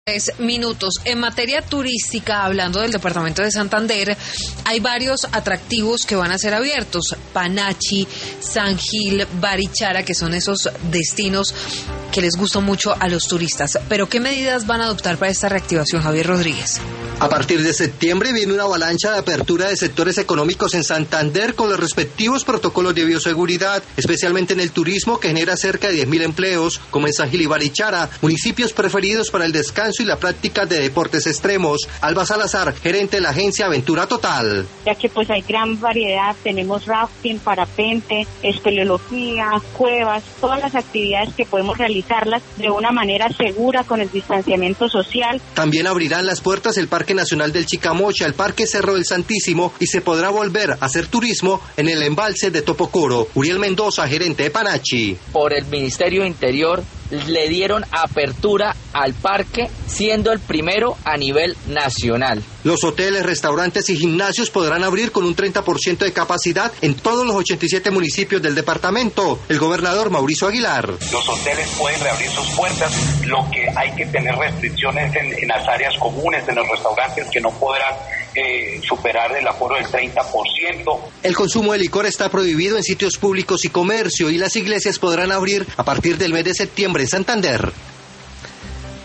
Minutos. En materia turística, hablando del departamento de Santander, hay varios atractivos que van a ser abiertos. Panachi, San Gil, Barichara, que son esos destinos que les gustan mucho a los turistas. Pero ¿qué medidas van a adoptar para esta reactivación, Javier Rodríguez? A partir de septiembre viene una avalancha de apertura de sectores económicos en Santander con los respectivos protocolos de bioseguridad, especialmente en el turismo, que genera cerca de 10.000 empleos, como en San Gil y Barichara, municipios preferidos para el descanso y la práctica de deportes extremos. Alba Salazar, gerente de la agencia Aventura Total. Ya que pues hay gran variedad, tenemos rafting, parapente, espeleología, cuevas, todas las actividades que podemos realizarlas de una manera segura con el distanciamiento social. También abrirán las puertas el Parque Nacional del Chicamocha, el Parque Cerro del Santísimo, y se podrá volver a hacer turismo en el embalse de Topocoro. Uriel Mendoza, gerente de Panachi. Por el Ministerio de Interior le dieron apertura al parque, siendo el primero a nivel nacional. Los hoteles, restaurantes y gimnasios podrán abrir con un 30% de capacidad en todos los 87 municipios del departamento. El gobernador Mauricio Aguilar. Los hoteles pueden reabrir sus puertas, lo que hay que tener restricciones en las áreas comunes, en los restaurantes que no podrán superar el aforo del 30%. El consumo de licor está prohibido en sitios públicos y comercio, y las iglesias podrán abrir a partir del mes de septiembre en Santander.